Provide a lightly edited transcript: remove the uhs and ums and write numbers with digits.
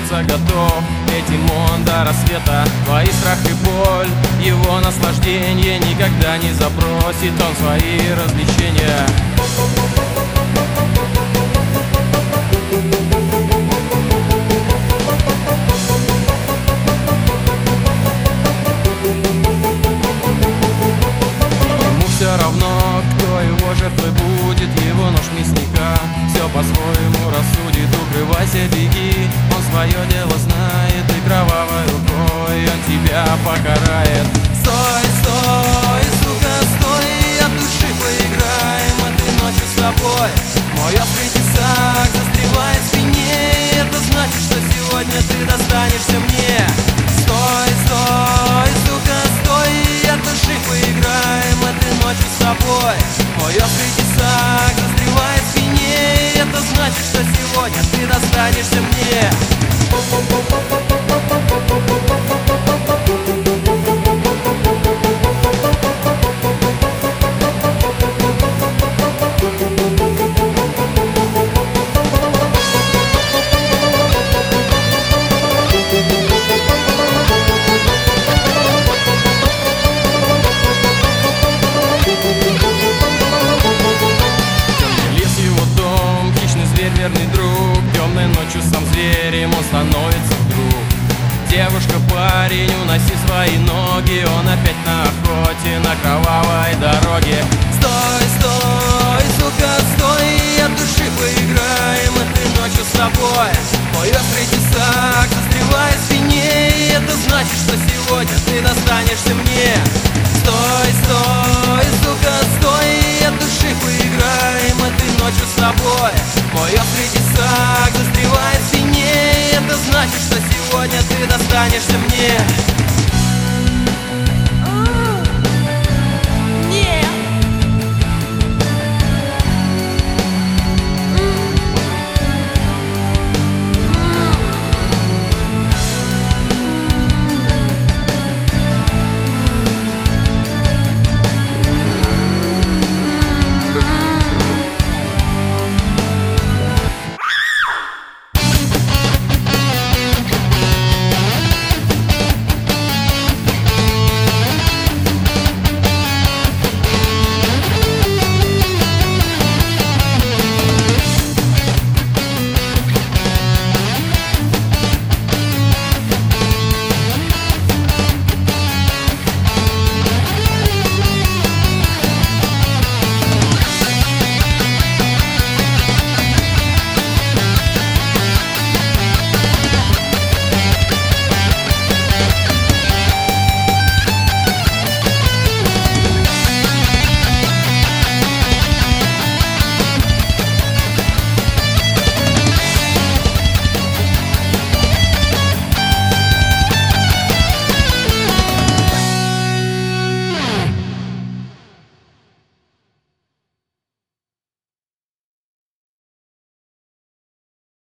сердца готов. Этим он до рассвета твои страх и боль, его наслаждение никогда не забросит он свои развлечения. Все равно, кто его жертвой будет, его нож мясника все по-своему рассудит. Укрывайся, беги, он свое дело знает, и кровавой рукой он тебя покарает. Стой, стой, сука, стой, от души поиграем этой ночью с тобой. Мой острый тесак застревает в спине, это значит, что сегодня ты достанешься мне. Стой, стой, сука, стой, от души поиграем этой ночью с тобой. Мой острый тесак застревает в спине, это значит, что сегодня ты достанешься мне. Верный друг, темной ночью сам зверем он становится вдруг. Девушка, парень, уноси свои ноги, он опять на охоте, на кровавой дороге. Стой, стой, сука, стой, от души поиграем этой ночью с тобой. Мой острый тесак застревает в спине, это значит, что сегодня ты достанешься мне. Стой, стой, сука, стой, от души поиграем этой ночью с тобой. Мой острый тесак застревает в спине, это значит, что сегодня ты достанешься мне.